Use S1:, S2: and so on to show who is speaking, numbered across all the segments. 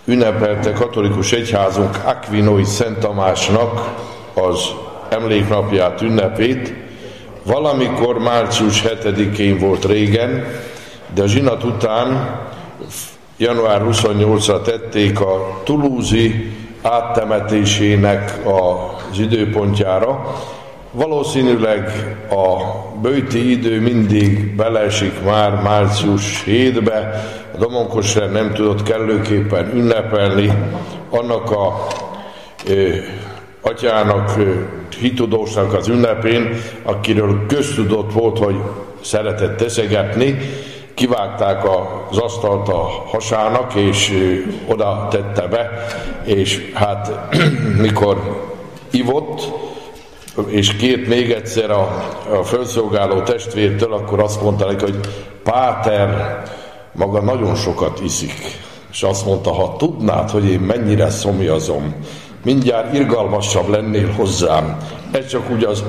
S1: ünnepelte katolikus egyházunk Aquinói Szent Tamásnak az emléknapját, ünnepét. Valamikor március 7-én volt régen, de a zsinat után január 28-ra tették a toulouse-i áttemetésének az időpontjára. Valószínűleg a böjti idő mindig beleesik már március 7-be, a Domonkosrend nem tudott kellőképpen ünnepelni annak a atyának, hitudósnak az ünnepén, akiről köztudott volt, hogy szeretett eszegetni. Kivágták az asztalt a hasának, és oda tette be, és hát mikor ivott, és kért még egyszer a fölszolgáló testvértől, akkor azt mondta neki, hogy Páter maga nagyon sokat iszik. És azt mondta, ha tudnád, hogy én mennyire szomjazom, mindjárt irgalmasabb lennél hozzám. Ez csak úgy az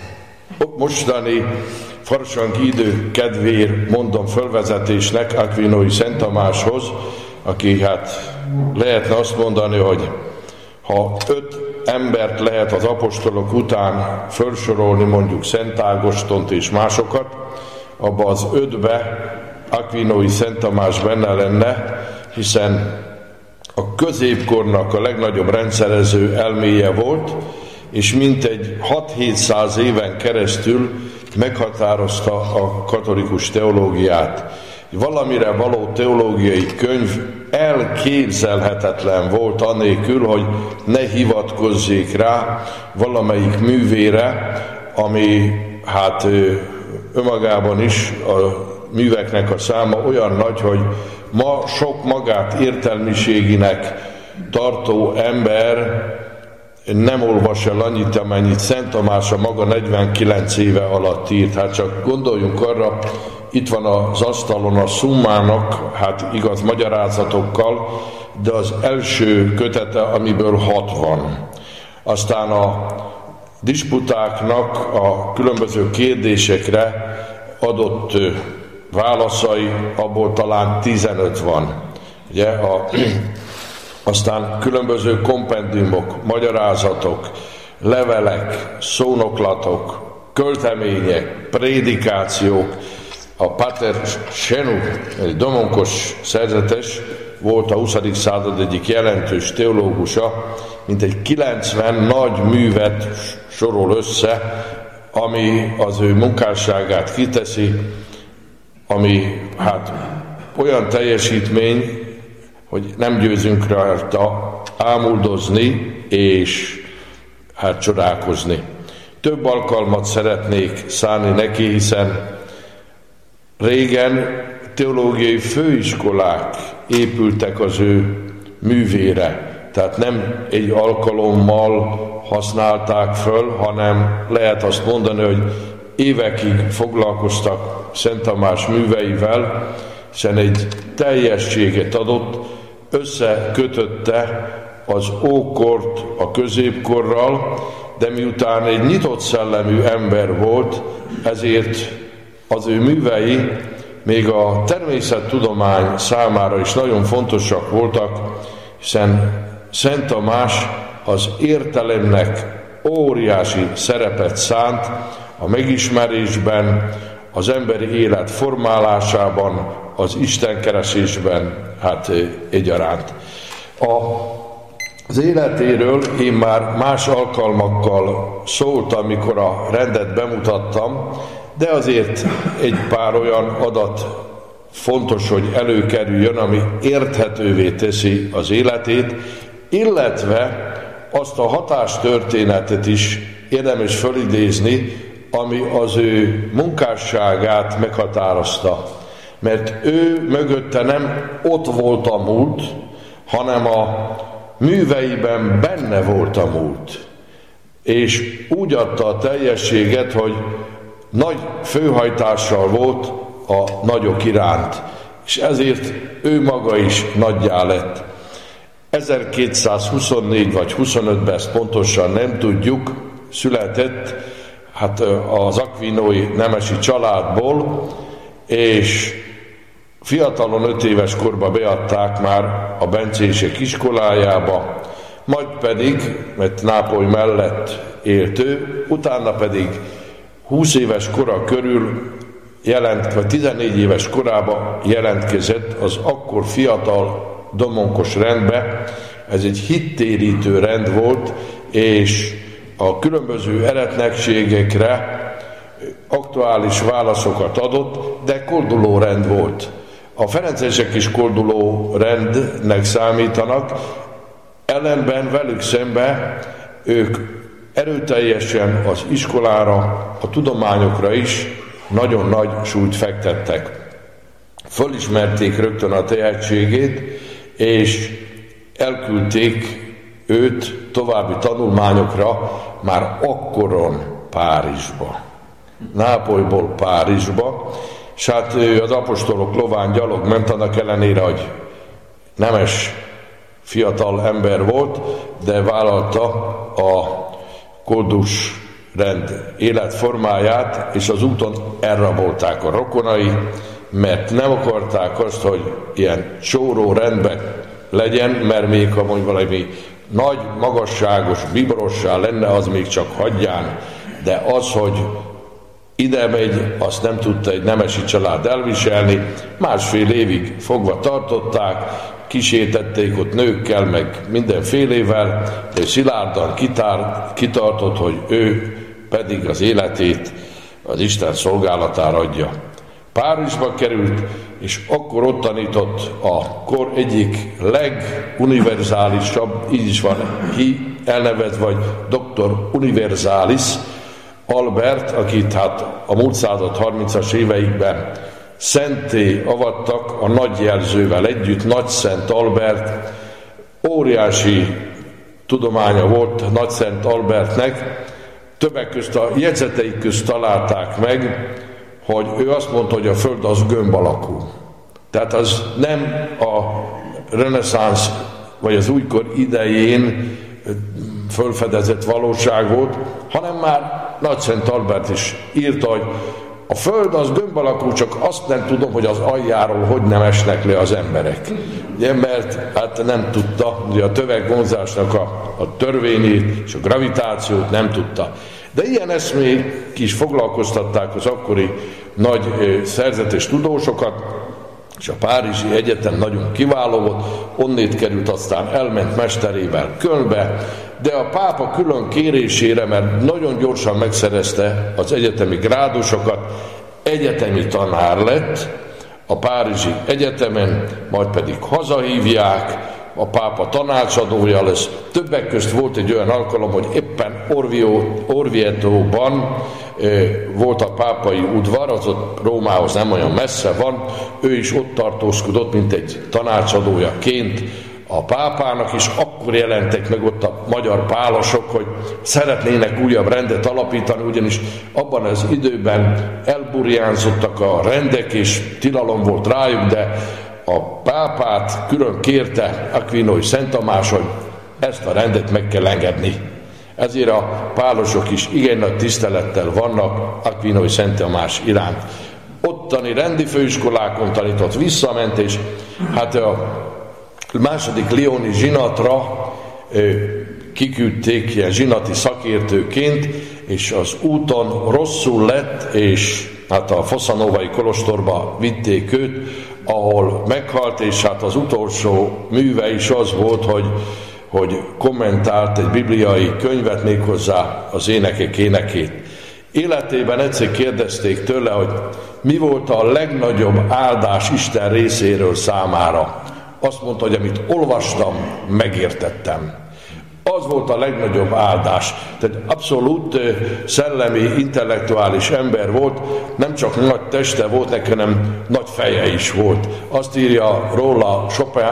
S1: mostani farsangi idő kedvéért mondom fölvezetésnek Aquinói Szent Tamáshoz, aki hát lehetne azt mondani, hogy ha 5 embert lehet az apostolok után felsorolni, mondjuk Szent Ágostont és másokat, abba az 5-be Aquinói Szent Tamás benne lenne, hiszen a középkornak a legnagyobb rendszerező elméje volt, és mintegy 6-700 éven keresztül meghatározta a katolikus teológiát. Valamire való teológiai könyv elképzelhetetlen volt anélkül, hogy ne hivatkozzék rá valamelyik művére, ami hát önmagában is a műveknek a száma olyan nagy, hogy ma sok magát értelmiséginek tartó ember nem olvas el annyit, amennyit Szent Tamás a maga 49 éve alatt írt. Hát csak gondoljunk arra, itt van az asztalon a Summának, hát igaz magyarázatokkal, de az első kötete, amiből 6 van. Aztán a disputáknak a különböző kérdésekre adott válaszai, abból talán 15 van. Ugye, aztán különböző kompendiumok, magyarázatok, levelek, szónoklatok, költemények, prédikációk. A Pater Chenu, egy domonkos szerzetes, volt a 20. század egyik jelentős teológusa, mintegy 90 nagy művet sorol össze, ami az ő munkásságát kiteszi, ami hát olyan teljesítmény, hogy nem győzünk rajta ámuldozni és hát csodálkozni. Több alkalmat szeretnék szánni neki, hiszen régen teológiai főiskolák épültek az ő művére, tehát nem egy alkalommal használták föl, hanem lehet azt mondani, hogy évekig foglalkoztak Szent Tamás műveivel, hiszen egy teljességet adott, összekötötte az ókort a középkorral, de miután egy nyitott szellemű ember volt, ezért az ő művei még a természettudomány számára is nagyon fontosak voltak, hiszen Szent Tamás az értelemnek óriási szerepet szánt a megismerésben, az emberi élet formálásában, az istenkeresésben, hát egyaránt. Az életéről én már más alkalmakkal szóltam, amikor a rendet bemutattam, de azért egy pár olyan adat fontos, hogy előkerüljön, ami érthetővé teszi az életét, illetve azt a hatástörténetet is érdemes fölidézni, ami az ő munkásságát meghatározta. Mert ő mögötte nem ott volt a múlt, hanem a műveiben benne volt a múlt. És úgy adta a teljességet, hogy nagy főhajtással volt a nagyok iránt, és ezért ő maga is nagyjá lett. 1224 vagy 25-ben, ezt pontosan nem tudjuk, született hát az Aquinói nemesi családból, és Fiatalon 5 éves korba beadták már a bencések iskolájába, majd pedig, mert Nápoly mellett élt ő, utána pedig 20 éves kora körül vagy 14 éves korában jelentkezett az akkor fiatal domonkos rendbe. Ez egy hittérítő rend volt, és a különböző eretnekségekre aktuális válaszokat adott, de kolduló rend volt. A ferencesek is kolduló rendnek számítanak, ellenben velük szembe ők erőteljesen az iskolára, a tudományokra is nagyon nagy súlyt fektettek. Fölismerték rögtön a tehetségét, és elküldték őt további tanulmányokra már akkoron Párizsba. Nápolyból Párizsba, és hát ő az apostolok lován gyalog ment, annak ellenére, hogy nemes fiatal ember volt, de vállalta a koldus rend életformáját, és az úton elrabolták a rokonai, mert nem akarták azt, hogy ilyen csóró rendben legyen, mert még ha mondjuk valami nagy, magasságos, biborossá lenne, az még csak hagyján, de az, hogy ide megy, azt nem tudta egy nemesi család elviselni, 1,5 évig fogva tartották, kísértették ott nőkkel, meg mindenfélével, de szilárdan kitartott, hogy ő pedig az életét az Isten szolgálatára adja. Párizsba került, és akkor ott tanított a kor egyik leguniverzálisabb, így is van elnevezve, vagy Dr. Universalis Albert, akit hát a múlt század 30-as éveikben szenté avattak a nagy jelzővel együtt. Nagyszent Albert, óriási tudománya volt Nagyszent Albertnek, többek közt a jegyzeteik közt találták meg, hogy ő azt mondta, hogy a Föld az gömb alakú. Tehát az nem a reneszánsz vagy az újkor idején fölfedezett valóság volt, hanem már Nagyszent Albert is írta, hogy a Föld az gömb alakú, csak azt nem tudom, hogy az aljáról hogy nem esnek le az emberek. Ugye, mert hát nem tudta, ugye a tömegvonzásnak a törvényét és a gravitációt nem tudta. De ilyen eszmék is foglalkoztatták az akkori nagy szerzetes tudósokat, és a Párizsi Egyetem nagyon kiváló volt, onnét került, aztán elment mesterével Kölnbe, de a pápa külön kérésére, mert nagyon gyorsan megszerezte az egyetemi grádusokat, egyetemi tanár lett a Párizsi Egyetemen, majd pedig hazahívják, a pápa tanácsadója lesz. Többek közt volt egy olyan alkalom, hogy éppen Orvietóban volt a pápai udvar, az ott Rómához nem olyan messze van, ő is ott tartózkodott, mint egy tanácsadójaként a pápának, és akkor jelentek meg ott a magyar pálosok, hogy szeretnének újabb rendet alapítani, ugyanis abban az időben elburjánzottak a rendek, és tilalom volt rájuk, de a pápát külön kérte Aquinói Szent Tamás, hogy ezt a rendet meg kell engedni. Ezért a pálosok is igen nagy tisztelettel vannak Aquinói Szent Tamás iránt. Ottani rendi főiskolákon tanított, visszament, és hát a második lyoni zsinatra kiküldték ilyen zsinati szakértőként, és az úton rosszul lett, és hát a Fossanovai kolostorba vitték őt, ahol meghalt, és hát az utolsó műve is az volt, hogy kommentált egy bibliai könyvet, méghozzá az énekek énekét. Életében egyszer kérdezték tőle, hogy mi volt a legnagyobb áldás Isten részéről számára. Azt mondta, hogy amit olvastam, megértettem. Az volt a legnagyobb áldás. Tehát abszolút szellemi, intellektuális ember volt, nem csak nagy teste volt neki, hanem nagy feje is volt. Azt írja róla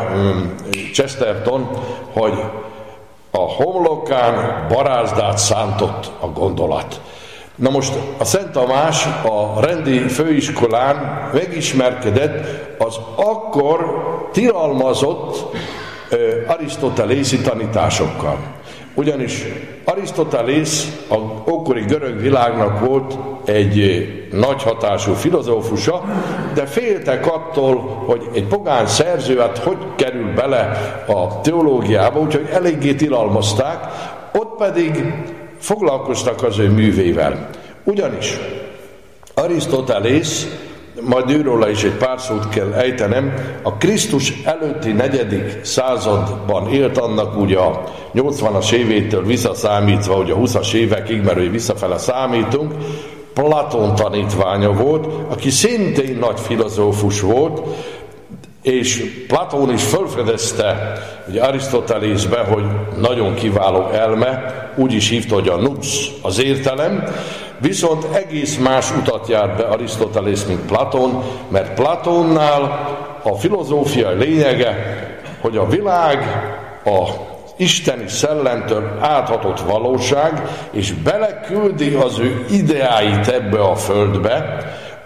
S1: Chesterton, hogy a homlokán barázdát szántott a gondolat. Na most a Szent Tamás a rendi főiskolán megismerkedett az akkor tilalmazott arisztotelészi tanításokkal. ugyanis Arisztotelész az ókori görög világnak volt egy nagy hatású filozófusa, de féltek attól, hogy egy pogány szerző hogy kerül bele a teológiába, úgyhogy eléggé tilalmazták, ott pedig foglalkoztak az ő művével. Ugyanis Arisztotelész, majd őróla is egy pár szót kell ejtenem, a Krisztus előtti 4. században élt, annak ugye a 80-as évétől visszaszámítva, ugye a 20-as évekig, mert ő visszafele számítunk, Platón tanítványa volt, aki szintén nagy filozófus volt, és Platón is felfedezte ugye Arisztotelészbe, hogy nagyon kiváló elme, úgy is hívta, hogy a nous, az értelem, viszont egész más utat járt be Arisztotelész, mint Platón, mert Platónnál a filozófia lényege, hogy a világ a isteni szellemtől áthatott valóság, és beleküldi az ő ideáit ebbe a földbe,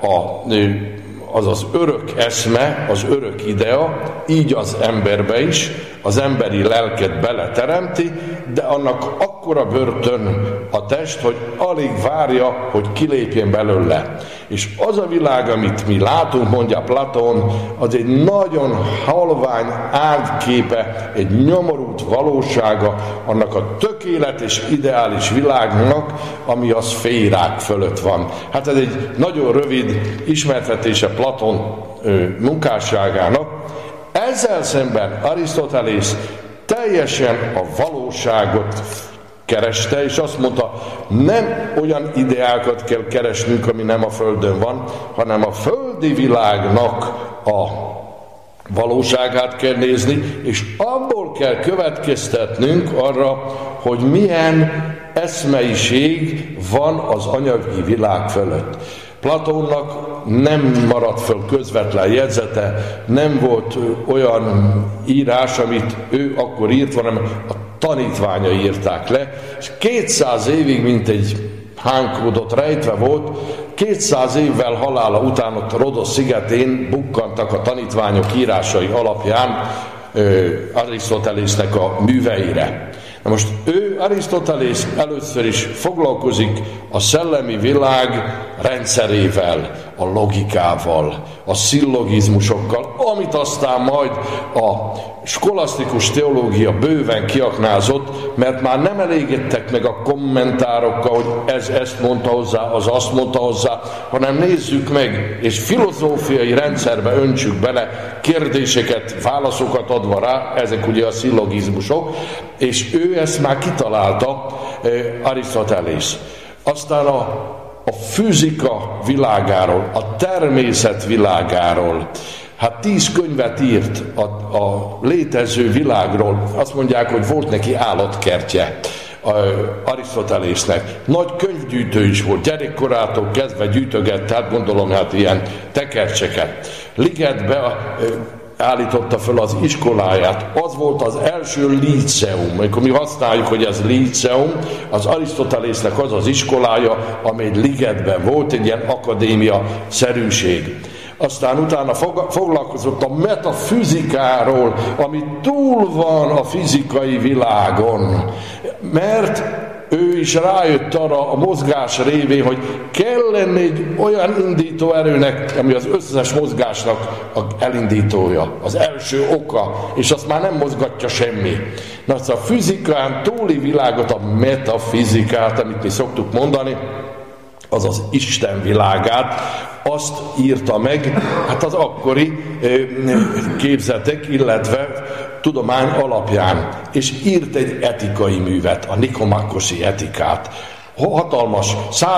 S1: az az örök eszme, az örök idea, így az emberbe is, az emberi lelket beleteremti, de annak akkora börtön a test, hogy alig várja, hogy kilépjen belőle. És az a világ, amit mi látunk, mondja Platón, az egy nagyon halvány árképe, egy nyomorult valósága annak a tökéletes, ideális világnak, ami a szférák fölött van. Hát ez egy nagyon rövid ismertetése Platón munkásságának. Ezzel szemben Arisztotelész teljesen a valóságot kereste, és azt mondta, nem olyan ideákat kell keresnünk, ami nem a Földön van, hanem a földi világnak a valóságát kell nézni, és abból kell következtetnünk arra, hogy milyen eszmeiség van az anyagi világ fölött. Platónnak nem maradt föl közvetlen jegyzete, nem volt olyan írás, amit ő akkor írt, hanem a tanítványai írták le, és 200 évig, mint egy hánkódot rejtve volt, 200 évvel halála után ott Rodosz szigetén bukkantak a tanítványok írásai alapján Arisztotelésznek a műveire. Na most ő, Arisztotelész először is foglalkozik a szellemi világ rendszerével, a logikával, a szillogizmusokkal, amit aztán majd a skolasztikus teológia bőven kiaknázott, mert már nem elégedtek meg a kommentárokkal, hogy ez ezt mondta hozzá, az azt mondta hozzá, hanem nézzük meg, és filozófiai rendszerbe öntsük bele kérdéseket, válaszokat adva rá, ezek ugye a szillogizmusok, és ő ezt már kitalálta, Arisztotelész. Aztán a fizika világáról, a természet világáról, hát 10 könyvet írt a létező világról. Azt mondják, hogy volt neki állatkertje Arisztotelésznek. Nagy könyvgyűjtő is volt, gyerekkorától kezdve gyűjtögette, hát gondolom, hát ilyen tekercseket. Ligetbe állította föl az iskoláját. Az volt az első líceum. Amikor mi használjuk, hogy ez líceum, az Arisztotelésznek az az iskolája, amely Ligetben volt, egy ilyen akadémia-szerűség. Aztán utána foglalkozott a metafizikáról, ami túl van a fizikai világon. Mert ő is rájött arra a mozgás révén, hogy kell lenni egy olyan indító erőnek, ami az összes mozgásnak az elindítója, az első oka, és azt már nem mozgatja semmi. Na, azt a fizikán túli világot, a metafizikát, amit mi szoktuk mondani, az az Isten világát, azt írta meg, hát az akkori képzetek, illetve tudomány alapján, és írt egy etikai művet, a Nikomakoszi etikát. Hatalmas,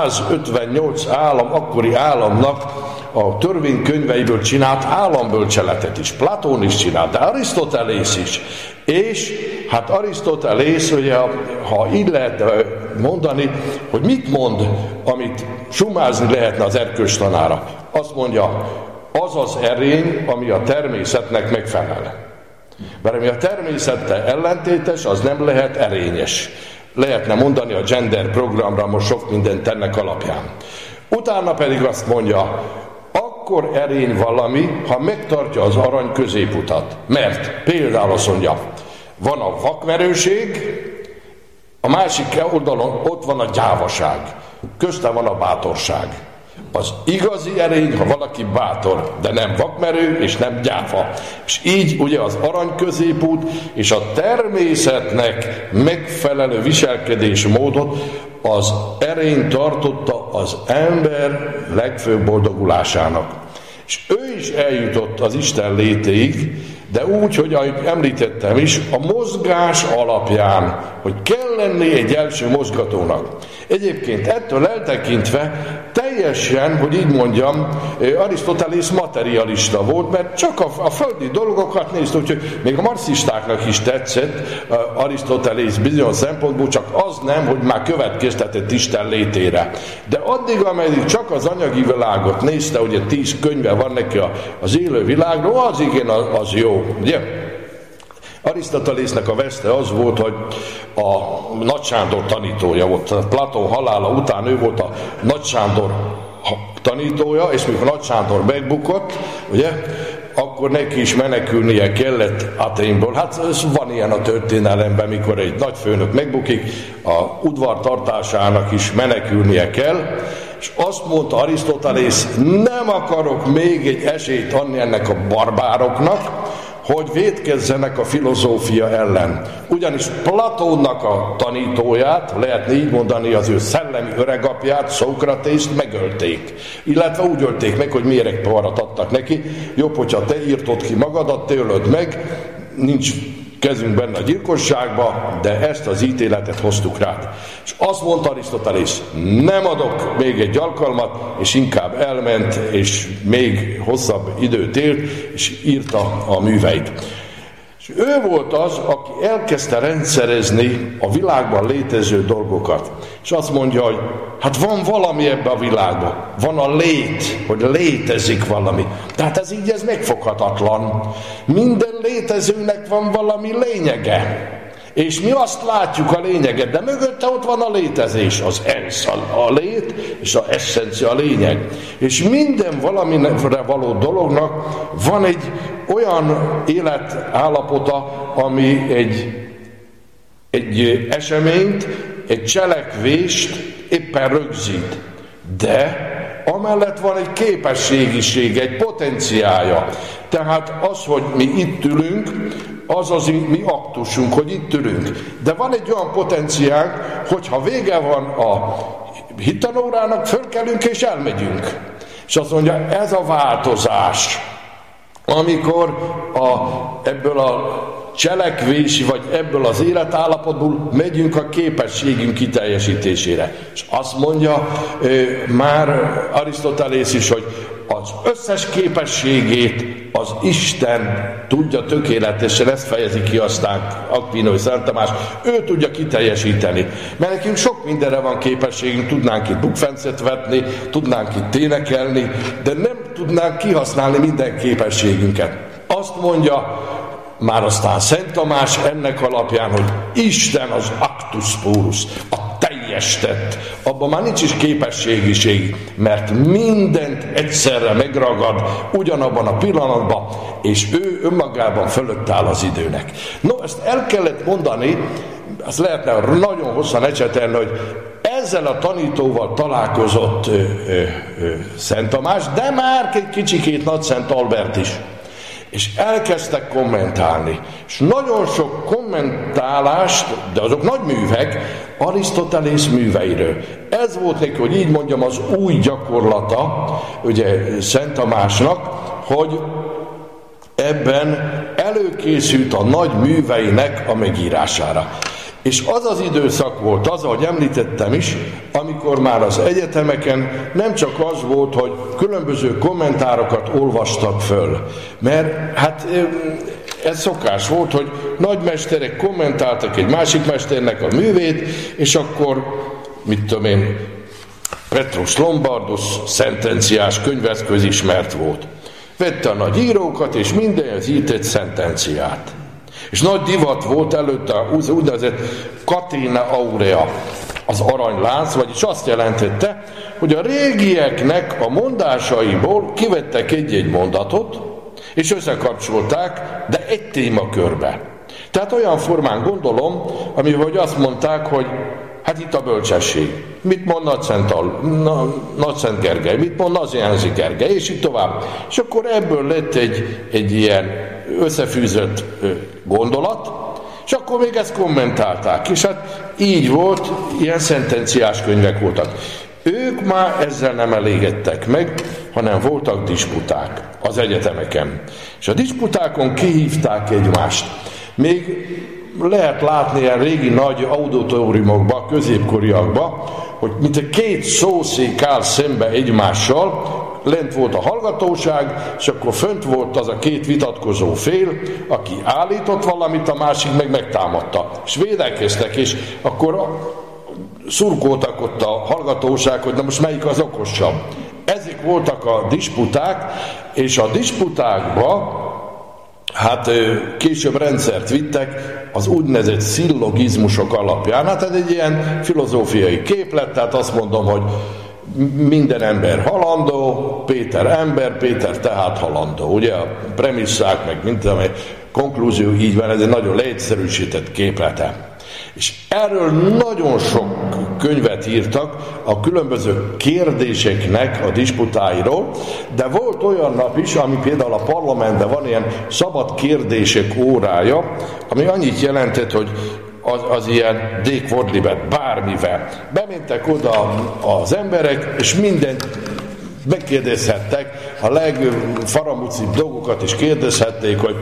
S1: 158 állam, akkori államnak a törvénykönyveiből csinált állambölcseletet is. Platón is csinált, de Arisztotelész is. És hát Arisztotelész, ugye, ha így lehet mondani, hogy mit mond, amit sumázni lehetne az erkölcstanára. Azt mondja, az az erény, ami a természetnek megfelel. Mert ami a természettel ellentétes, az nem lehet erényes. Lehetne mondani a gender programra most sok mindent ennek alapján. Utána pedig azt mondja, akkor erény valami, ha megtartja az arany középutat. Mert például azt mondja, van a vakmerőség, A másik oldalon ott van a gyávaság, közte van a bátorság. Az igazi erény, ha valaki bátor, de nem vakmerő és nem gyáva. És így ugye az arany középút és a természetnek megfelelő viselkedésmódot az erény tartotta az ember legfőbb boldogulásának. És ő is eljutott az Isten létéig, de úgy, hogy ahogy említettem is, a mozgás alapján, hogy kell lenni egy első mozgatónak. Egyébként ettől eltekintve teljesen, hogy így mondjam, Arisztotelész materialista volt, mert csak a földi dolgokat nézte, úgyhogy még a marxistáknak is tetszett Arisztotelész bizonyos szempontból, csak az nem, hogy már következtetett Isten létére. De addig, ameddig csak az anyagi világot nézte, ugye 10 könyve van neki az élő világról, az igen, az jó, ugye? Arisztotelésznek a veszte az volt, hogy a Nagy Sándor tanítója volt. Platón halála után ő volt a Nagy Sándor tanítója, és mikor Nagy Sándor megbukott, ugye, akkor neki is menekülnie kellett Athénból. Hát van ilyen a történelemben, mikor egy nagy főnök megbukik, a udvartartásának is menekülnie kell, és azt mondta Arisztotelész, nem akarok még egy esélyt adni ennek a barbároknak, hogy vétkezzenek a filozófia ellen. Ugyanis Platónnak a tanítóját, lehetne így mondani, az ő szellemi öregapját, Szókratészt megölték. Illetve úgy ölték meg, hogy méregpoharat adtak neki. Jobb, hogyha te írtod ki magadat, te ölöd meg, nincs kezünk benne a gyilkosságba, de ezt az ítéletet hoztuk rád. És azt mondta Arisztotelész, nem adok még egy alkalmat, és inkább elment, és még hosszabb időt élt, és írta a műveit. És ő volt az, aki elkezdte rendszerezni a világban létező dolgokat. És azt mondja, hogy hát van valami ebben a világban, van a lét, hogy létezik valami. Tehát ez megfoghatatlan. Minden létezőnek van valami lényege. És mi azt látjuk a lényeget, de mögötte ott van a létezés, az ens, a lét, és az essencia, a lényeg. És minden valamire való dolognak van egy olyan életállapota, ami egy eseményt, egy cselekvést éppen rögzít. De amellett van egy képességiség, egy potenciálja. Tehát az, hogy mi itt ülünk, az az mi aktusunk, hogy itt ülünk. De van egy olyan potenciál, hogyha vége van a hittanórának, fölkelünk és elmegyünk. És azt mondja, ez a változás, amikor ebből a cselekvési, vagy ebből az életállapotból megyünk a képességünk kiteljesítésére. És azt mondja már Arisztotelész is, hogy az összes képességét az Isten tudja tökéletesen, ezt fejezi ki aztán Aquino és Szent Tamás, ő tudja kiteljesíteni. Mert nekünk sok mindenre van képességünk, tudnánk itt bukfencet vetni, tudnánk itt énekelni, de nem tudnánk kihasználni minden képességünket. Azt mondja már aztán Szent Tamás ennek alapján, hogy Isten az actus purus, a teljes tett. Abban már nincs is képességiség, mert mindent egyszerre megragad ugyanabban a pillanatban, és ő önmagában fölött áll az időnek. No, ezt el kellett mondani, azt lehetne nagyon hosszan ecsetelni, hogy ezzel a tanítóval találkozott Szent Tamás, de már egy kicsikét Nagy Szent Albert is. És elkezdtek kommentálni. És nagyon sok kommentálást, de azok nagy művek, Arisztotelész műveiről. Ez volt neki, hogy így mondjam, az új gyakorlata, ugye Szent Tamásnak, hogy ebben előkészült a nagy műveinek a megírására. És az az időszak volt az, ahogy említettem is, amikor már az egyetemeken nem csak az volt, hogy különböző kommentárokat olvastak föl, mert hát ez szokás volt, hogy nagymesterek kommentáltak egy másik mesternek a művét, és akkor, mit tudom én, Petrus Lombardus szentenciás könyvez közismert volt. Vette a nagy írókat, és mindenhez írt egy szentenciát. És nagy divat volt előtte az úgynevezett catena aurea, az aranylánc, vagyis azt jelentette, hogy a régieknek a mondásaiból kivettek egy-egy mondatot, és összekapcsolták, de egy témakörbe. Tehát olyan formán gondolom, amivel azt mondták, hogy hát itt a bölcsesség. Mit mond Nagyszent Gergely, mit mond Nazianzi Gergely, és így tovább. És akkor ebből lett egy ilyen összefűzött gondolat, és akkor még ezt kommentálták. És hát így volt, ilyen szentenciás könyvek voltak. Ők már ezzel nem elégedtek meg, hanem voltak disputák az egyetemeken. És a disputákon kihívták egymást. Még lehet látni ilyen régi nagy auditoriumokban, középkoriakban, hogy mint a két szószék áll szembe egymással, lent volt a hallgatóság, és akkor fönt volt az a két vitatkozó fél, aki állított valamit, a másik meg megtámadta. És védekeztek, és akkor szurkoltak ott a hallgatóság, hogy na most melyik az okosabb. Ezek voltak a disputák, és a disputákba hát később rendszert vittek az úgynevezett szillogizmusok alapján. Hát ez egy ilyen filozófiai képlet, tehát azt mondom, hogy minden ember halandó, Péter ember, Péter tehát halandó. Ugye a premisszák, meg minden, amely konklúzió így van, ez egy nagyon leegyszerűsített képlete. És erről nagyon sok könyvet írtak a különböző kérdéseknek a disputáiról, de volt olyan nap is, ami például a parlamentben van ilyen szabad kérdések órája, ami annyit jelentett, hogy az ilyen dékvordlibet, bármivel. Bementek oda az emberek, és mindent megkérdezhettek, a legfaramucibb dolgokat is kérdezhették, hogy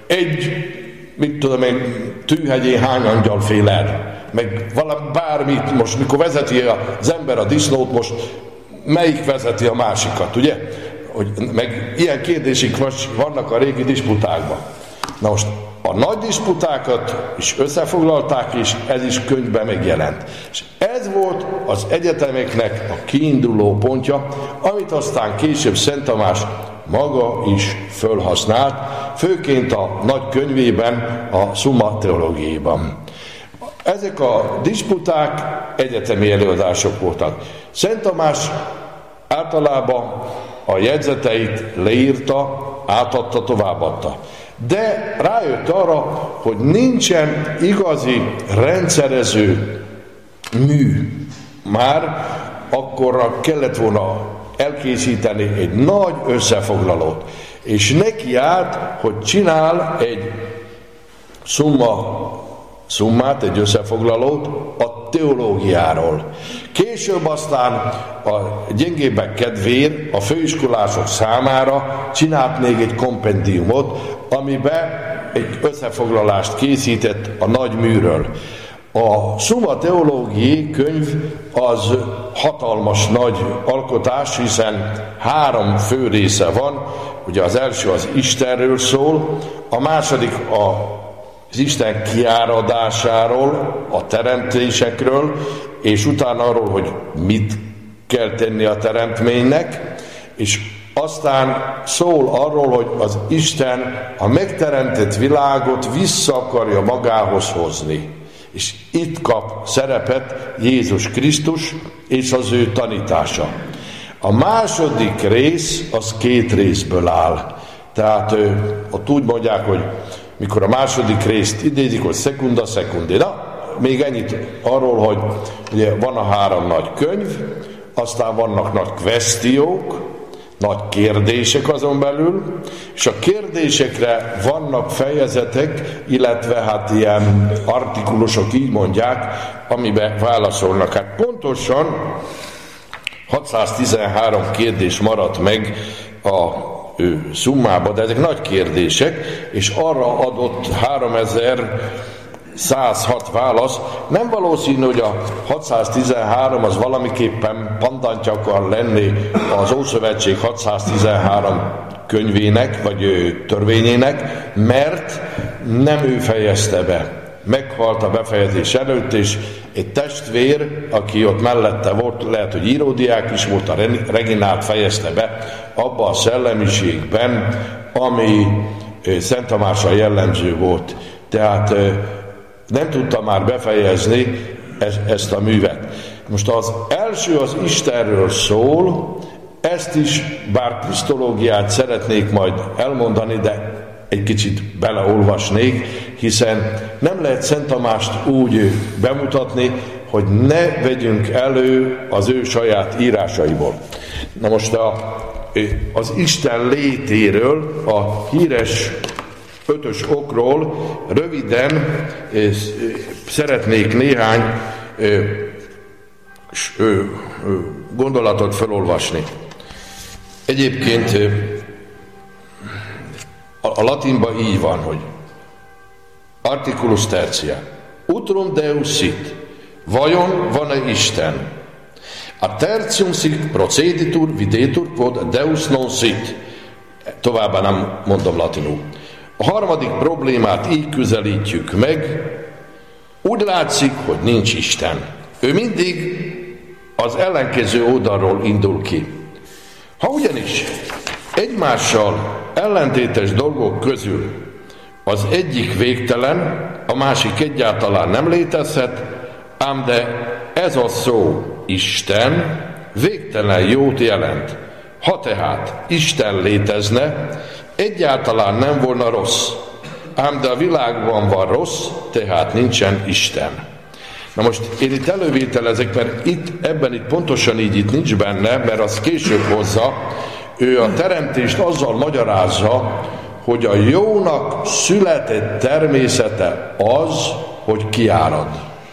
S1: mit tudom én, Tűhegyén hány angyal fél el? Meg bármit, most mikor vezeti az ember a disznót, most melyik vezeti a másikat, ugye? Meg ilyen kérdések vannak a régi disputákban. Na most a nagy disputákat is összefoglalták, és ez is könyvben megjelent. És ez volt az egyetemeknek a kiinduló pontja, amit aztán később Szent Tamás maga is fölhasznált, főként a nagy könyvében, a Summa Theologiában. Ezek a disputák egyetemi előadások voltak. Szent Tamás általában a jegyzeteit leírta, átadta, továbbadta. De rájött arra, hogy nincsen igazi rendszerező mű. Már akkorra kellett volna elkészíteni egy nagy összefoglalót. És neki állt, hogy csinál egy szummát, egy összefoglalót a teológiáról. Később aztán a gyengébbek kedvéért a főiskolások számára csinált még egy kompendiumot, amiben egy összefoglalást készített a nagy műről. A Summa Theologiae könyv az hatalmas nagy alkotás, hiszen 3 fő része van. Ugye az első az Istenről szól, a második az Isten kiáradásáról, a teremtésekről, és utána arról, hogy mit kell tenni a teremtménynek, és aztán szól arról, hogy az Isten a megteremtett világot vissza akarja magához hozni. És itt kap szerepet Jézus Krisztus és az ő tanítása. A második rész az 2 részből áll. Tehát ott úgy mondják, hogy mikor a második részt idézik, hogy secunda secundé. Na, még ennyit arról, hogy ugye van a 3 nagy könyv, aztán vannak nagy kvesztiók, nagy kérdések azon belül, és a kérdésekre vannak fejezetek, illetve hát ilyen artikulusok, így mondják, amiben válaszolnak. Hát pontosan 613 kérdés maradt meg a szummába, de ezek nagy kérdések, és arra adott 3106 válasz. Nem valószínű, hogy a 613 az valamiképpen pandantja akar lenni az Ószövetség 613 könyvének, vagy törvényének, mert nem ő fejezte be. Meghalt a befejezés előtt, és egy testvér, aki ott mellette volt, lehet, hogy íródiák is volt, a Reginát fejezte be abba a szellemiségben, ami Szent Tamással jellemző volt. Tehát nem tudta már befejezni ezt a művet. Most az első az Istenről szól, ezt is, bár krisztológiát szeretnék majd elmondani, de egy kicsit beleolvasnék, hiszen nem lehet Szent Tamást úgy bemutatni, hogy ne vegyünk elő az ő saját írásaiból. Na most az Isten létéről, a híres 5-ös okról röviden szeretnék néhány gondolatot felolvasni. Egyébként a latinban így van, hogy articulus tertia, utrum Deus sit, vajon van-e Isten? A tertium sic proceditur videtur quod Deus non sit. Továbbá nem mondom latinul. A harmadik problémát így közelítjük meg, úgy látszik, hogy nincs Isten. Ő mindig az ellenkező oldalról indul ki. Ha ugyanis egymással ellentétes dolgok közül az egyik végtelen, a másik egyáltalán nem létezhet, ám de ez a szó Isten végtelen jót jelent. Ha tehát Isten létezne, egyáltalán nem volna rossz. Ám de a világban van rossz, tehát nincsen Isten. Na most én itt elővételezek, mert ebben pontosan így nincs benne, mert az később hozza, ő a teremtést azzal magyarázza, hogy a jónak született természete az, hogy kiárad.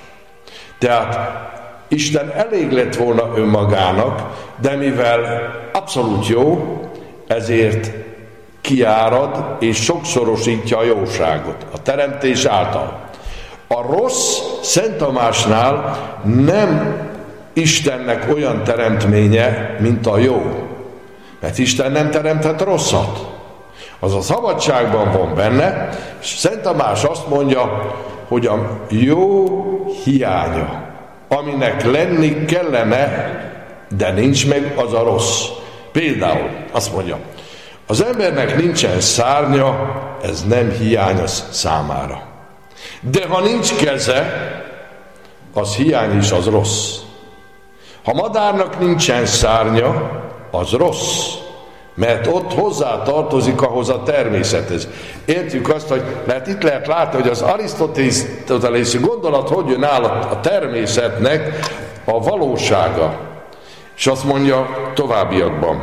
S1: Tehát Isten elég lett volna önmagának, de mivel abszolút jó, ezért kiárad és sokszorosítja a jóságot a teremtés által. A rossz Szent Tamásnál nem Istennek olyan teremtménye, mint a jó. Mert Isten nem teremtett rosszat. Az a szabadságban van benne, és Szent Tamás azt mondja, hogy a jó hiánya, aminek lenni kellene, de nincs meg, az a rossz. Például azt mondja, az embernek nincsen szárnya, ez nem hiány az számára. De ha nincs keze, az hiány is, az rossz. Ha madárnak nincsen szárnya, az rossz, mert ott hozzá tartozik ahhoz a természethez. Értjük azt, hogy itt lehet látni, hogy az arisztotélészi gondolat hogy jön áll a természetnek a valósága. És azt mondja továbbiakban.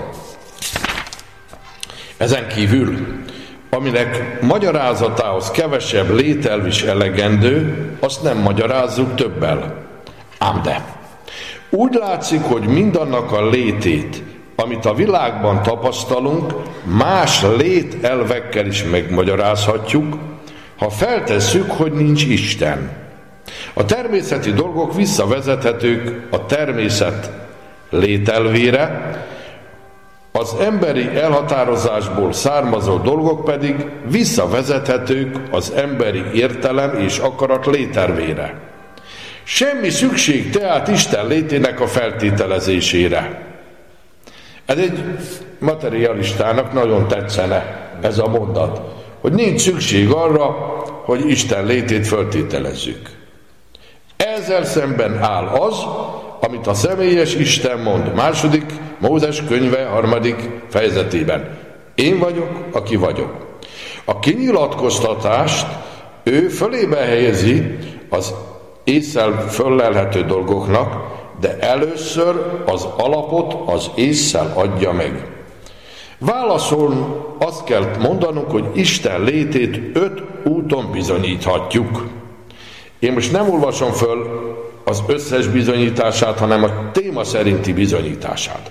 S1: Ezen kívül, aminek magyarázatához kevesebb lételv is elegendő, azt nem magyarázzuk többel. Ám de úgy látszik, hogy mindannak a létét, amit a világban tapasztalunk, más lételvekkel is megmagyarázhatjuk, ha feltesszük, hogy nincs Isten. A természeti dolgok visszavezethetők a természet lételvére, az emberi elhatározásból származó dolgok pedig visszavezethetők az emberi értelem és akarat létervére. Semmi szükség tehát Isten létének a feltételezésére. Ez egy materialistának nagyon tetszene ez a mondat, hogy nincs szükség arra, hogy Isten létét feltételezzük. Ezzel szemben áll az, amit a személyes Isten mond 2. Mózes könyve 3. fejezetében. Én vagyok, aki vagyok. A kinyilatkoztatást ő fölébe helyezi az ésszel föllelhető dolgoknak, de először az alapot az ésszel adja meg. Válaszol azt kell mondanunk, hogy Isten létét 5 úton bizonyíthatjuk. Én most nem olvasom föl az összes bizonyítását, hanem a téma szerinti bizonyítását.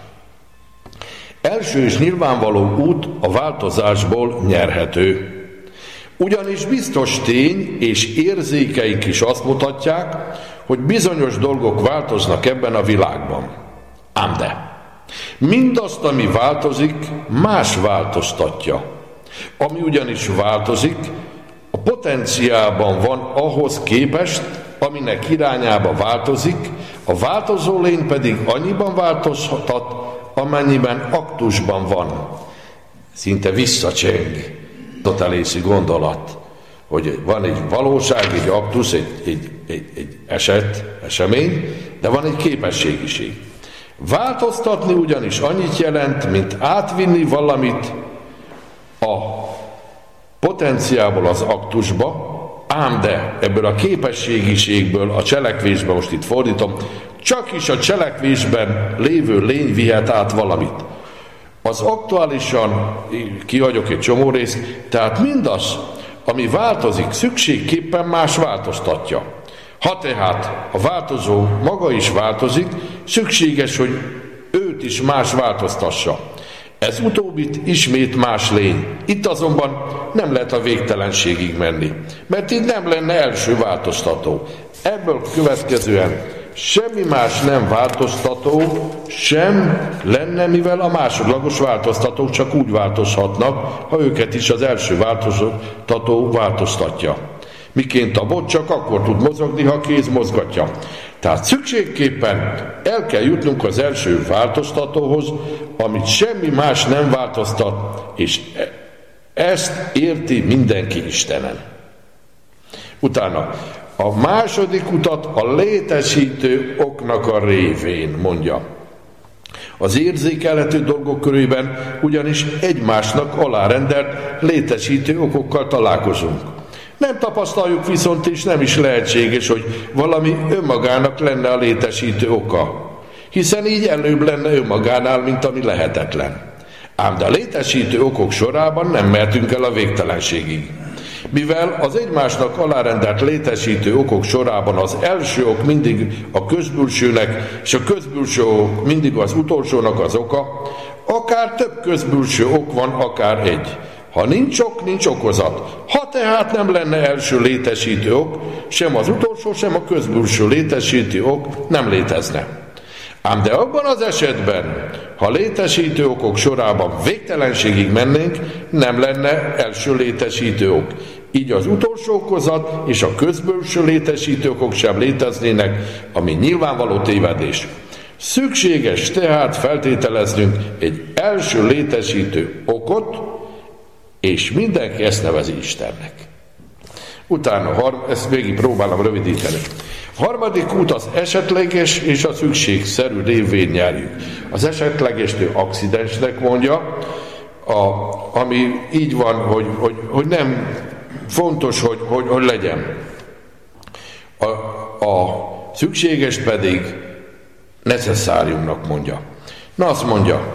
S1: Első és nyilvánvaló út a változásból nyerhető. Ugyanis biztos tény és érzékeink is azt mutatják, hogy bizonyos dolgok változnak ebben a világban. Ám de mindazt, ami változik, más változtatja. Ami ugyanis változik, a potenciában van ahhoz képest, aminek irányába változik, a változó lény pedig annyiban változhat, amennyiben aktusban van. Szinte visszacseng totalészi gondolat, hogy van egy valóság, egy aktus, egy esemény, de van egy képességiség. Változtatni ugyanis annyit jelent, mint átvinni valamit a potenciából az aktusba, ám de ebből a képességiségből a cselekvésbe, most itt fordítom, csak is a cselekvésben lévő lény vihet át valamit. Az aktuálisan, kihagyok egy csomó részt, tehát mindaz, ami változik, szükségképpen más változtatja. Ha tehát a változó maga is változik, szükséges, hogy őt is más változtassa. Ez utóbbit ismét más lény. Itt azonban nem lehet a végtelenségig menni, mert így nem lenne első változtató. Ebből következően semmi más nem változtató sem lenne, mivel a másodlagos változtatók csak úgy változhatnak, ha őket is az első változtató változtatja. Miként a bot csak akkor tud mozogni, ha a kéz mozgatja. Tehát szükségképpen el kell jutnunk az első változtatóhoz, amit semmi más nem változtat, és ezt érti mindenki Istenen. Utána a második utat a létesítő oknak a révén mondja. Az érzékelhető dolgok körében ugyanis egymásnak alárendelt létesítő okokkal találkozunk. Nem tapasztaljuk viszont, és nem is lehetséges, hogy valami önmagának lenne a létesítő oka, hiszen így előbb lenne önmagánál, mint ami lehetetlen. Ám de a létesítő okok sorában nem mehetünk el a végtelenségig. Mivel az egymásnak alárendelt létesítő okok sorában az első ok mindig a közbülsőnek, és a közbülső ok mindig az utolsónak az oka, akár több közbülső ok van, akár egy. Ha nincs ok, nincs okozat. Ha tehát nem lenne első létesítő ok, sem az utolsó, sem a közbülső létesítő ok nem létezne. Ám de abban az esetben, ha létesítő okok sorában végtelenségig mennénk, nem lenne első létesítő ok. Így az utolsó okozat és a közbülső létesítő okok sem léteznének, ami nyilvánvaló tévedés. Szükséges tehát feltételeznünk egy első létesítő okot, és mindenki ezt nevezi Istennek. Utána, ezt végig próbálom rövidíteni. A harmadik út az esetleges és a szükségszerű révén nyerjük. Az esetlegestől accidensnek mondja, ami így van, hogy nem fontos, hogy legyen. A szükségest pedig necessáriumnak mondja. Na azt mondja,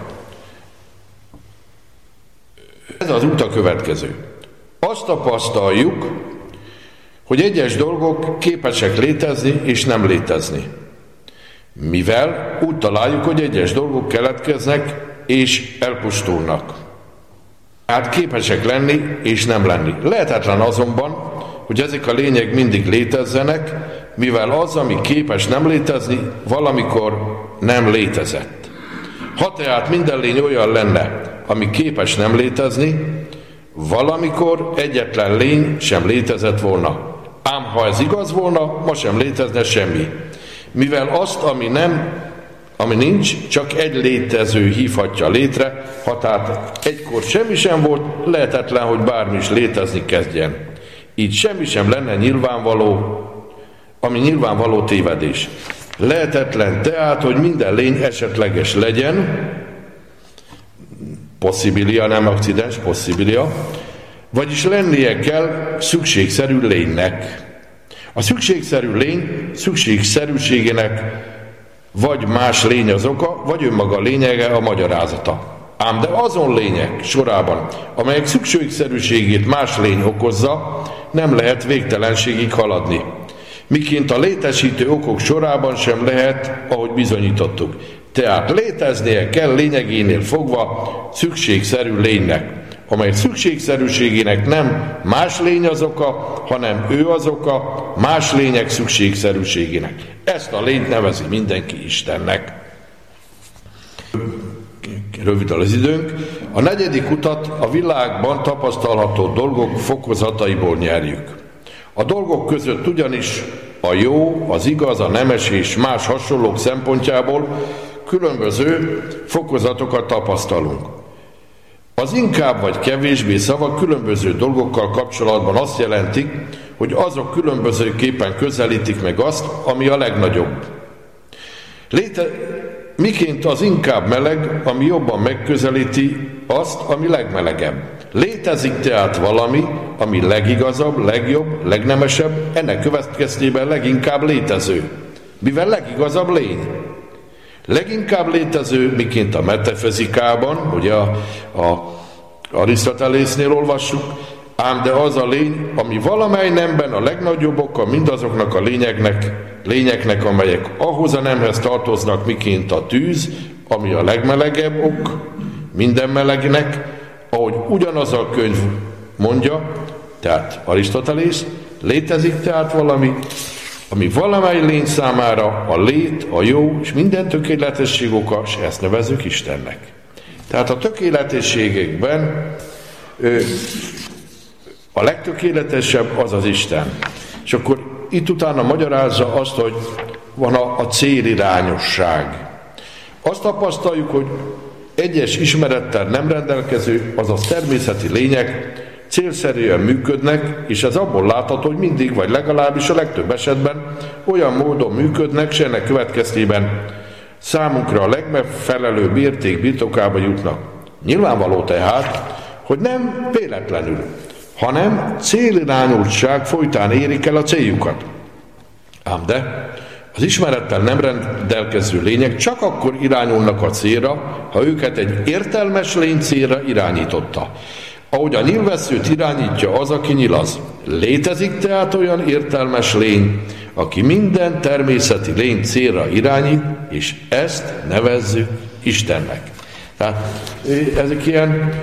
S1: ez az út a következő. Azt tapasztaljuk, hogy egyes dolgok képesek létezni és nem létezni. Mivel úgy találjuk, hogy egyes dolgok keletkeznek és elpusztulnak. Hát képesek lenni és nem lenni. Lehetetlen azonban, hogy ezek a lények mindig létezzenek, mivel az, ami képes nem létezni, valamikor nem létezett. Ha tehát minden lény olyan lenne, ami képes nem létezni, valamikor egyetlen lény sem létezett volna. Ám ha ez igaz volna, ma sem létezne semmi. Mivel azt, ami nincs, csak egy létező hívhatja létre, ha tehát egykor semmi sem volt, lehetetlen, hogy bármi is létezni kezdjen. Így semmi sem lenne nyilvánvaló, ami nyilvánvaló tévedés. Lehetetlen tehát, hogy minden lény esetleges legyen, possibilia, nem accidens, possibilia, vagyis lennie kell szükségszerű lénynek. A szükségszerű lény szükségszerűségének vagy más lény az oka, vagy önmaga lényege a magyarázata. Ám de azon lények sorában, amelyek szükségszerűségét más lény okozza, nem lehet végtelenségig haladni. Miként a létesítő okok sorában sem lehet, ahogy bizonyítottuk. Tehát léteznie kell lényegénél fogva szükségszerű lénynek, amely szükségszerűségének nem más lény az oka, hanem ő az oka más lények szükségszerűségének. Ezt a lényt nevezi mindenki Istennek. Rövid az időnk. A negyedik utat a világban tapasztalható dolgok fokozataiból nyerjük. A dolgok között ugyanis a jó, az igaz, a nemes és más hasonlók szempontjából különböző fokozatokat tapasztalunk. Az inkább vagy kevésbé szavak különböző dolgokkal kapcsolatban azt jelentik, hogy azok különbözőképpen közelítik meg azt, ami a legnagyobb. miként az inkább meleg, ami jobban megközelíti azt, ami legmelegebb. Létezik tehát valami, ami legigazabb, legjobb, legnemesebb, ennek következtében leginkább létező. Mivel legigazabb lény. Leginkább létező, miként a metafizikában, ugye a Arisztotelésznél olvassuk, ám de az a lény, ami valamely nemben a legnagyobb oka mindazoknak a lényeknek, amelyek ahhoz a nemhez tartoznak, miként a tűz, ami a legmelegebb ok minden melegnek, ahogy ugyanaz a könyv mondja, tehát Arisztotelész, létezik tehát valami, ami valamely lény számára a lét, a jó és minden tökéletesség oka, és ezt nevezzük Istennek. Tehát a tökéletességekben a legtökéletesebb az az Isten. És akkor itt utána magyarázza azt, hogy van a célirányosság. Azt tapasztaljuk, hogy egyes ismerettel nem rendelkező, azaz természeti lények célszerűen működnek, és ez abból látható, hogy mindig, vagy legalábbis a legtöbb esetben olyan módon működnek, és ennek következtében számunkra a legmegfelelőbb érték birtokába jutnak. Nyilvánvaló tehát, hogy nem véletlenül, hanem célirányultság folytán érik el a céljukat. Ám de az ismerettel nem rendelkező lények csak akkor irányulnak a célra, ha őket egy értelmes lény célra irányította. Ahogy a nyilvesszőt irányítja az, aki nyilaz. Létezik tehát olyan értelmes lény, aki minden természeti lény célra irányít, és ezt nevezzük Istennek. Tehát ezek ilyen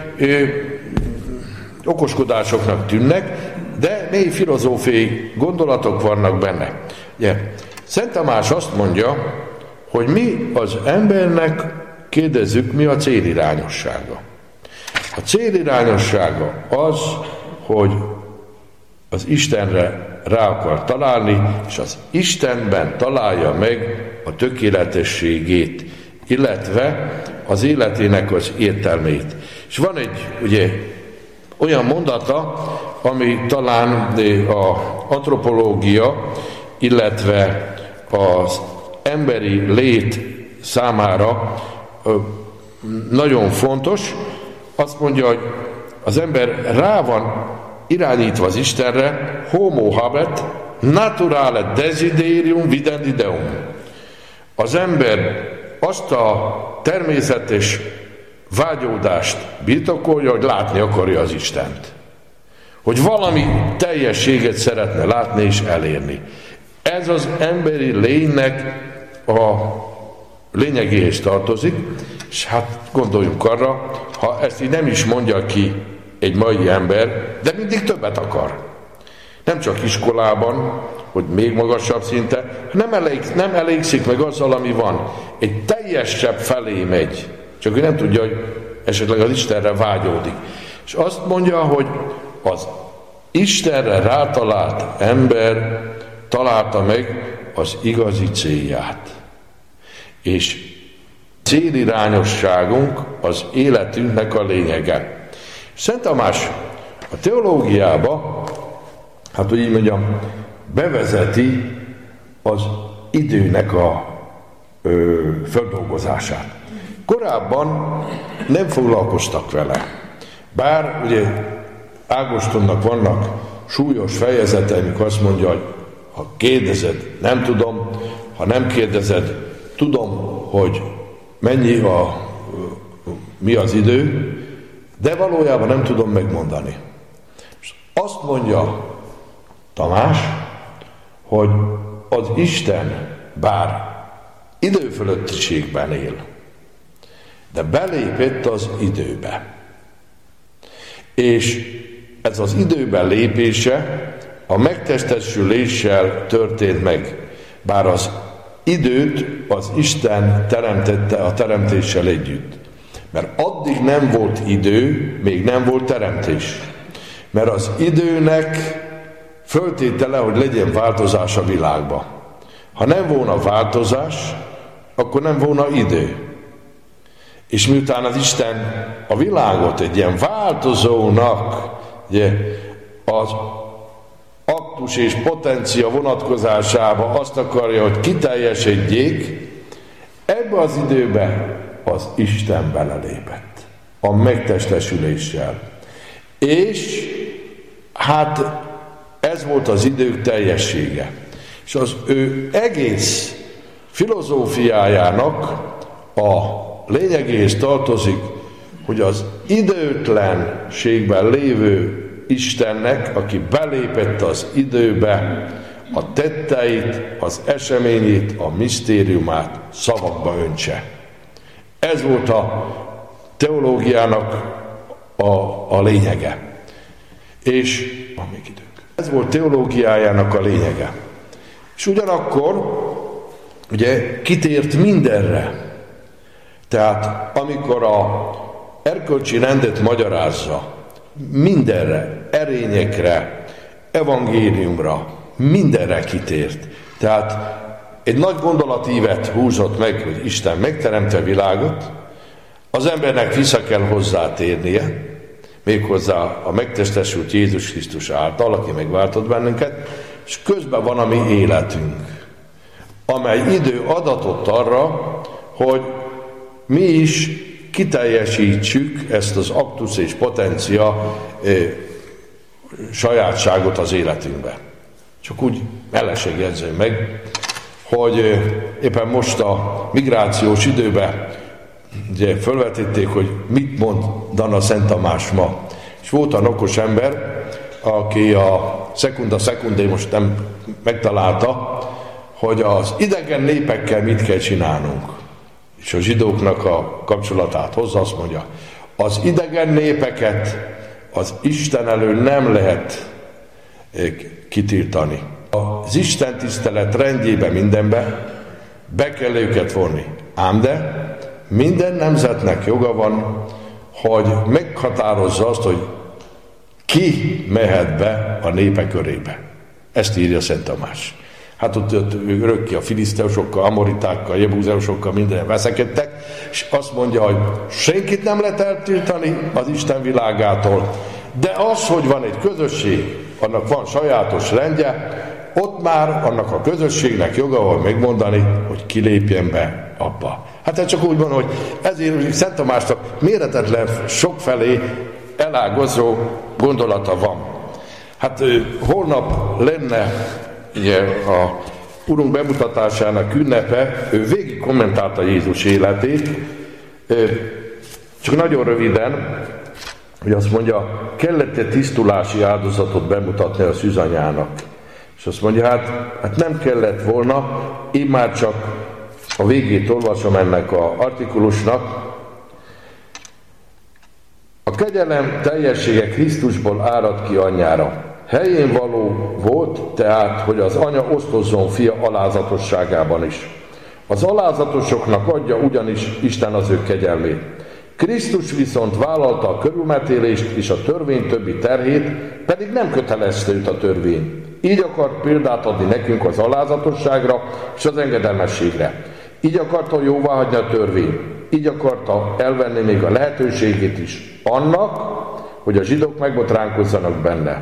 S1: okoskodásoknak tűnnek, de mély filozófiai gondolatok vannak benne. Ugye, Szent Tamás azt mondja, hogy mi az embernek, kérdezzük, mi a célirányossága. A célirányossága az, hogy az Istenre rá akar találni, és az Istenben találja meg a tökéletességét, illetve az életének az értelmét. És van egy ugye, olyan mondata, ami talán az antropológia, illetve az emberi lét számára nagyon fontos. Azt mondja, hogy az ember rá van irányítva az Istenre, homo habet, naturale desiderium videndi deum. Az ember azt a természetes vágyódást birtokolja, hogy látni akarja az Istent. Hogy valami teljességet szeretne látni és elérni. Ez az emberi lénynek a lényegéhez tartozik, és hát gondoljunk arra, ha ezt így nem is mondja ki egy mai ember, de mindig többet akar. Nem csak iskolában, hogy még magasabb szinten, nem elégszik meg azzal, ami van. Egy teljesebb felé megy, csak ő nem tudja, hogy esetleg az Istenre vágyódik. És azt mondja, hogy az Istenre rátalált ember találta meg az igazi célját. És célirányosságunk az életünknek a lényege. Szent Tamás a teológiába, hát hogy így mondjam, bevezeti az időnek a feldolgozását. Korábban nem foglalkoztak vele. Bár ugye Ágostonnak vannak súlyos fejezetei, amikor azt mondja, hogy ha kérdezed, nem tudom, ha nem kérdezed, tudom, hogy mi az idő, de valójában nem tudom megmondani. És azt mondja Tamás, hogy az Isten bár időfölöttiségben él, de belépett az időbe. És ez az időben lépése a megtestesüléssel történt meg, bár az időt az Isten teremtette a teremtéssel együtt. Mert addig nem volt idő, még nem volt teremtés. Mert az időnek föltétele, hogy legyen változás a világban. Ha nem volna változás, akkor nem volna idő. És miután az Isten a világot egy ilyen változónak, ugye, az aktus és potencia vonatkozásába azt akarja, hogy kiteljesedjék, Ebbe az időbe az Isten belelépett a megtestesüléssel. És hát ez volt az idők teljessége. És az ő egész filozófiájának a lényegéhez tartozik, hogy az időtlenségben lévő Istennek, aki belépett az időbe, a tetteit, az eseményét, a misztériumát szavakba öntse. Ez volt a teológiának a lényege. És van még időnk. Ez volt teológiájának a lényege. És ugyanakkor ugye kitért mindenre. Tehát amikor a erkölcsi rendet magyarázza, mindenre, erényekre, evangéliumra, mindenre kitért. Tehát egy nagy gondolatívet húzott meg, hogy Isten megteremte a világot, az embernek vissza kell hozzátérnie, méghozzá a megtestesült Jézus Krisztus által, aki megváltott bennünket, és közben van a mi életünk, amely idő adatot arra, hogy mi is kiteljesítsük ezt az aktusz és potencia sajátságot az életünkbe. Csak úgy mellesleg jegyzem meg, hogy éppen most a migrációs időben ugye felvetették, hogy mit mondana Szent Tamás ma. És volt egy okos ember, aki a szekundé most nem megtalálta, hogy az idegen népekkel mit kell csinálnunk. És a zsidóknak a kapcsolatát hozza, azt mondja, az idegen népeket az Isten elől nem lehet kitiltani. Az Isten tisztelet rendjébe mindenbe be kell őket vonni. Ám de minden nemzetnek joga van, hogy meghatározza azt, hogy ki mehet be a népe körébe. Ezt írja Szent Tamás. Hát ott örökké a filiszteusokkal, amoritákkal, jebúzeusokkal minden veszekedtek, és azt mondja, hogy senkit nem lehet eltiltani az Isten világától, de az, hogy van egy közösség, annak van sajátos rendje, ott már annak a közösségnek joga van megmondani, hogy kilépjen be abba. Hát ez csak úgy van, hogy ezért Szent Tamásnak méretetlen sokfelé elágazó gondolata van. Hát holnap lenne ugye, a Urunk bemutatásának ünnepe, ő végig kommentálta Jézus életét, csak nagyon röviden, hogy azt mondja, kellett-e tisztulási áldozatot bemutatni a szűzanyának. És azt mondja, hát nem kellett volna, én már csak a végét olvasom ennek az artikulusnak. A kegyelem teljessége Krisztusból árad ki anyjára. Helyén való volt tehát, hogy az anya osztozzon fia alázatosságában is. Az alázatosoknak adja ugyanis Isten az ő kegyelmét. Krisztus viszont vállalta a körülmetélést és a törvény többi terhét, pedig nem kötelezte őt a törvény. Így akart példát adni nekünk az alázatosságra és az engedelmességre. Így akarta jóváhagyni a törvény. Így akarta elvenni még a lehetőségét is annak, hogy a zsidók megbotránkozzanak benne.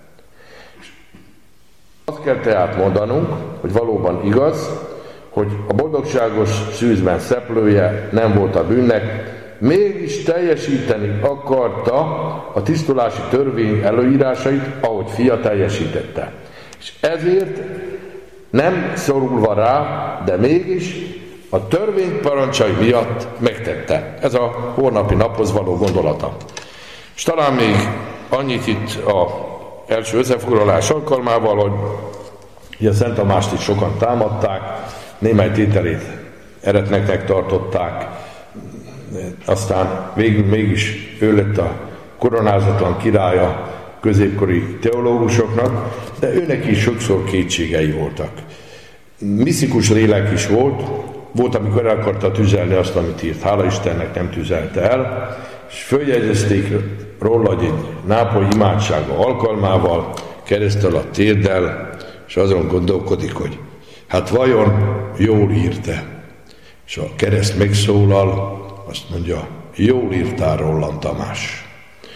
S1: Azt kell tehát mondanunk, hogy valóban igaz, hogy a boldogságos szűzben szeplője nem volt a bűnnek, mégis teljesíteni akarta a tisztulási törvény előírásait, ahogy fia teljesítette. És ezért nem szorulva rá, de mégis a törvény parancsai miatt megtette. Ez a holnapi naphoz való gondolata. És talán még annyit itt az első összefoglalás alkalmával, hogy a Szent Tamást is sokan támadták, némely tételét eretneknek tartották, aztán végül mégis ő lett a koronázatlan királya középkori teológusoknak, de őnek is sokszor kétségei voltak. Misztikus lélek is volt, amikor el akarta tüzelni azt, amit írt. Hála Istennek nem tüzelte el, és följegyezték róla, hogy egy nápolyi imádsága alkalmával keresztel a térddel, és azon gondolkodik, hogy hát vajon jól írte. És a kereszt megszólal, azt mondja, jól írtál rólam, Tamás.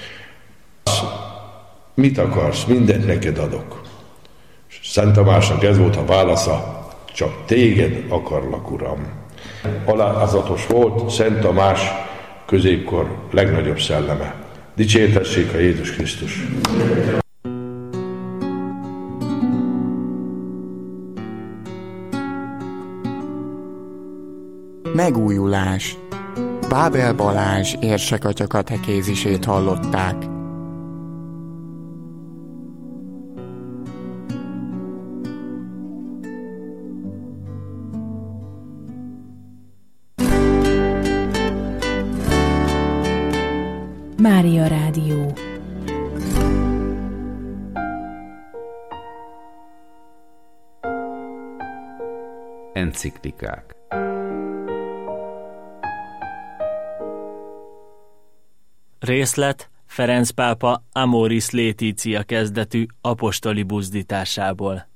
S1: Mit akarsz? Mindent neked adok. És Szent Tamásnak ez volt a válasza, csak téged akarlak, Uram. Alázatos volt Szent Tamás, középkor legnagyobb szelleme. Dicsértessék a Jézus Krisztus!
S2: Megújulás. Bábel Balázs érsekatya katekézisét hallották.
S3: Mária Rádió.
S4: Enciklikák.
S5: Részlet Ferenc pápa Amoris Laetitia kezdetű apostoli buzdításából.